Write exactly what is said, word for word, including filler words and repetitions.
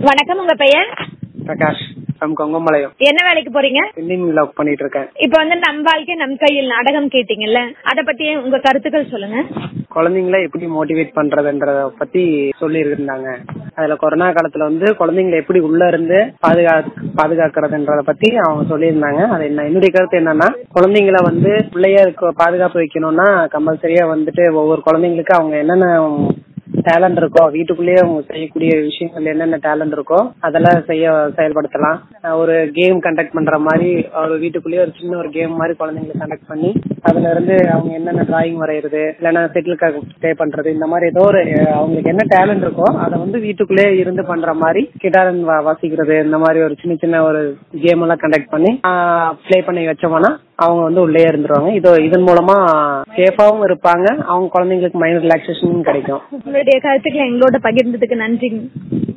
வணக்கம், உங்க பெயர்? பிரகாஷ் ஃப்ரம் கொங்கம்பாளையம். என்ன வேலைக்கு போறீங்க? பில்லிங்ல ஒர்க் பண்ணிட்டு இருக்கேன். இப்போ வந்து நம் வாழ்க்கை நம் கையில் நாடகம் கேட்டீங்கல்ல, அத பத்தி உங்க கருத்துக்கள் சொல்லுங்க. குழந்தைங்களை எப்படி மோட்டிவேட் பண்றதுன்றத பத்தி சொல்லி இருந்தாங்க. அதுல கொரோனா காலத்துல வந்து குழந்தைங்களை எப்படி உள்ள இருந்து பாதுகா பாதுகாக்கிறதுன்றத பத்தி அவங்க சொல்லியிருந்தாங்க. அது என்ன என்னுடைய கருத்து என்னன்னா, குழந்தைங்களை வந்து பிள்ளைய பாதுகாப்பு வைக்கணும்னா கம்பல்சரியா வந்துட்டு ஒவ்வொரு குழந்தைங்களுக்கு அவங்க என்னென்ன டேலண்ட் இருக்கோ, வீட்டுக்குள்ளேயே அவங்க செய்யக்கூடிய விஷயங்கள் என்னென்ன டேலண்ட் இருக்கோ அதெல்லாம் செய்ய செயல்படுத்தலாம். ஒரு கேம் கண்டக்ட் பண்ற மாதிரி ஒரு வீட்டுக்குள்ளேயே ஒரு சின்ன ஒரு கேம் மாதிரி குழந்தைங்களை கண்டக்ட் பண்ணி அதுல இருந்து அவங்க என்னென்ன டிராயிங் வரைகிறது, இல்லைன்னா செட்டில் ஸ்டே பண்றது, இந்த மாதிரி ஏதோ ஒரு அவங்களுக்கு என்ன டேலண்ட் இருக்கோ அதை வந்து வீட்டுக்குள்ளேயே இருந்து பண்ற மாதிரி கிட்டார் வாசிக்கிறது, இந்த மாதிரி ஒரு சின்ன சின்ன ஒரு கேம் எல்லாம் கண்டக்ட் பண்ணி பிளே பண்ணி வச்சோம்னா அவங்க வந்து உள்ளே இருந்துருவாங்க. இதோ இதன் மூலமா சேஃபாவும் இருப்பாங்க, அவங்க குழந்தைங்களுக்கு மைண்ட் ரிலாக்ஸேஷனும் கிடைக்கும். உங்களுடைய கருத்துக்களை எங்களோட பகிர்ந்ததுக்கு நன்றி.